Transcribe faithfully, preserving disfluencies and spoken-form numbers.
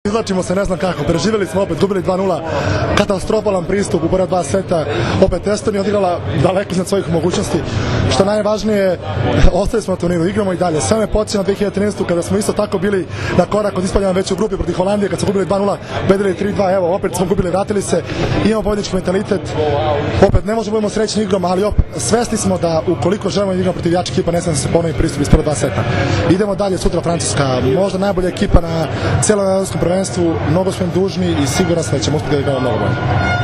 Izlačimo se ne znam kako, preživjeli smo opet, gubili dva nula, katastrofalan pristup u prva dva seta, opet Estonija odigrala daleko iznad svojih mogućnosti, što najvažnije, ostali smo na turniru, igramo i dalje. Sve me podsjeća na dve hiljade trinaestu kada smo isto tako bili na korak od ispaljena već u grupi protiv Holandije, kad smo gubili dva nula, bedili tri dva, evo, opet smo gubili, vratili se, imamo pobjednički mentalitet, opet ne možemo budemo srećni igrom, ali opet svesni smo da ukoliko želimo da igramo protiv jačih ekipa, ne smije da se ponovi pristup iz prva dva seta. Idemo dalje, sutra Francuska, možda najbolja ekipa na cijelom evropskom prvenstvu, mnogo smo im dužni i siguran sam da ćemo uspjeti da igramo mnogo bolje.